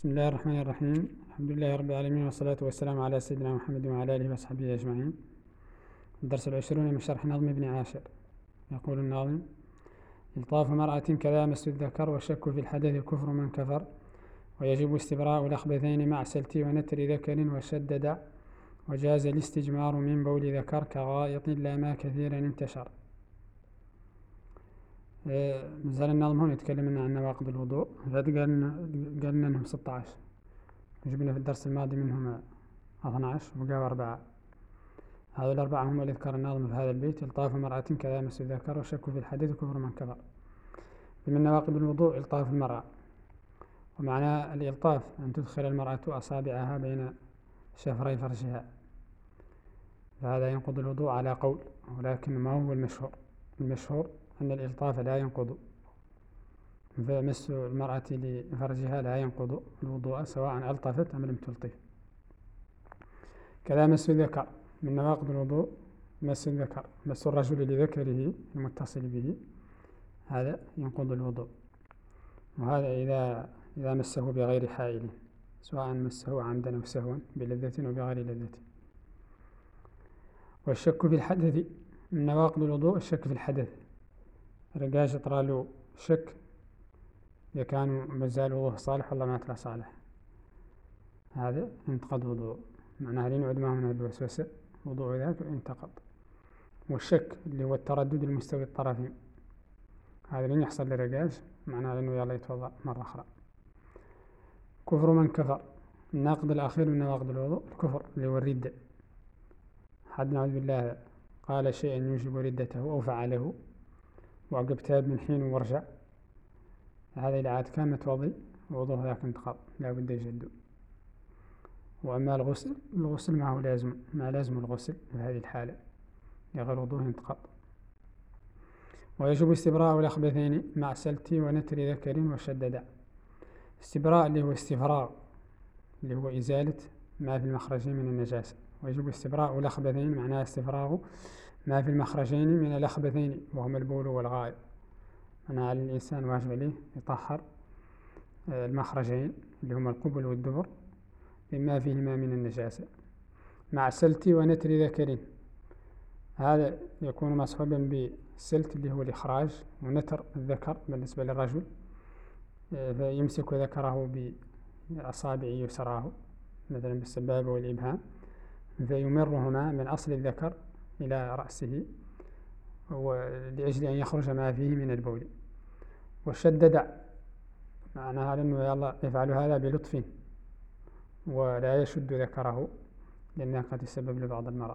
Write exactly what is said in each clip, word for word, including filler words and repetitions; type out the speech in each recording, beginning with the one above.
بسم الله الرحمن الرحيم. الحمد لله رب العالمين، والصلاة والسلام على سيدنا محمد وعلى آله وصحبه أجمعين. الدرس العشرون من شرح نظم ابن عاشر. يقول الناظم: إلطاف مرأة كذا مس الذكر، والشك في الحدث كفر من كفر، ويجب استبراء الأخبثين مع سلت ونتر ذكر وشدد، وجاز الاستجمار من بول ذكر كغائط لا ما كثيرا انتشر. نزل النظم هون يتكلم لنا عن نواقض الوضوء. قالنا قالنا انهم ستة عشر، جبنا في الدرس الماضي منهم اثني عشر وبقوا أربعة. هذول الأربعة هم اللي ذكر الناظم في هذا البيت: إلطاف مرأة كذا مس الذكر، والشك في الحدث كفر من كفر. من نواقض الوضوء إلطاف المرأة، ومعنى الإلطاف أن تدخل المرأة أصابعها بين شفري فرجها، فهذا ينقض الوضوء على قول، ولكن ما هو المشهور؟ المشهور أن الإلطاف لا ينقض، فمس المرأة لفرجها لا ينقض الوضوء سواء ألطفت أم لم تلطف. كذا مس الذكر، من نواقض الوضوء مس الذكر، مس الرجل لذكره المتصل به، هذا ينقض الوضوء، وهذا إذا إذا مسه بغير حائل، سواء مسه عمدا أو سهوا، بلذة أو بغير لذة. والشك في الحدث، من نواقض الوضوء الشك في الحدث، رجاج طرالو شك إذا كان مازال وضوءه صالح ولا ما طلع صالح، هذا ينتقض وضوء، معناها لنعد ما من الوسوسة وضوء ذاك ينتقض. والشك اللي هو التردد المستوي الطرفين، هذا لن يحصل لرجاج، معناها لأنه يلا يتوضأ مرة أخرى. كفر من كفر، الناقض الأخير من نواقض الوضوء الكفر اللي هو الردة. حد نعوذ بالله قال شيئا يوجب ردته أو فعله وعقب تاب من حين ورجع، هذا إذا عاد كان متوضي وضوءه ذاك انتقض، لا بد يجدد. وأما الغسل، الغسل ما هو لازم، ما لازم الغسل في هذه الحالة، غير وضوءه انتقض. ويجب استبراء الأخبثين مع سلت ونتر ذكر وشدد. استبراء اللي هو استفراغ، اللي هو إزالة ما في المخرجين من النجاسة. ويجب استبراء الأخبثين، معناه استفراغ ما في المخرجين من الأخبثين، وهما البول والغائط. أنا على الإنسان واجب عليه يطهر المخرجين اللي هما القبل والدبر بما فيهما من النجاسة، مع سلت ونتر ذكر، هذا يكون مصحوبا بالسلت اللي هو الإخراج، ونتر الذكر بالنسبة للرجل، فيمسك ذكره بأصابع يسراه مثلا بالسبابة والإبهام، فيمرهما من أصل الذكر إلى رأسه لأجل أن يخرج ما فيه من البول. والشدد معناها لأنه يلا يفعل هذا بلطف ولا يشد ذكره لأنها قد يسبب لبعض المرض.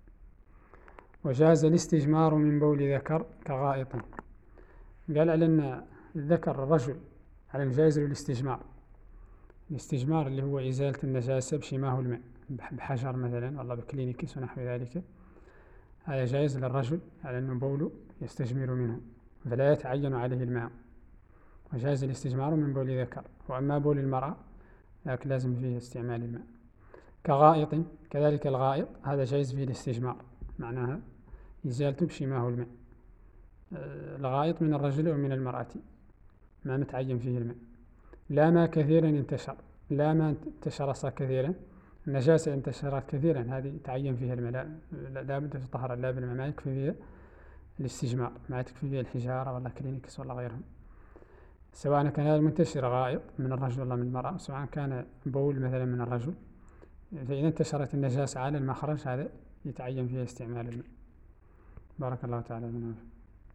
وجاز الاستجمار من بول ذكر كغائط، قال على أن الذكر الرجل على الجائز الاستجمار. الاستجمار اللي هو إزالة النجاسة بشي ما هو الماء، بحجر مثلا والله بكلينيكس ونحو ذلك، هذا جائز للرجل على أنه بوله يستجمر منه فلا يتعين عليه الماء، وجاز الاستجمار من بول ذكر. وأما بول المرأة لكن لازم فيه استعمال الماء. كغائط، كذلك الغائط هذا جائز فيه الاستجمار، معناها إزالته بشي ما هو الماء. الغائط من الرجل أو من المرأة ما متعين فيه الماء. لا ما كثيرا انتشر، لا ما انتشر صار كثيرا، النجاسة انتشرت كثيرا هذه تعين فيها الماء، لا, لا بد تطهر لا بالماء، ما يكفي فيها الاستجمار، ما يكفي فيها الحجارة ولا كلينكس ولا غيرهم، سواء كان هذا المنتشر غائط من الرجل ولا من المرأة، سواء كان بول مثلا من الرجل، فإذا انتشرت النجاسة على المخرج هذا يتعين فيها استعمال الماء. بارك الله تعالى بنا.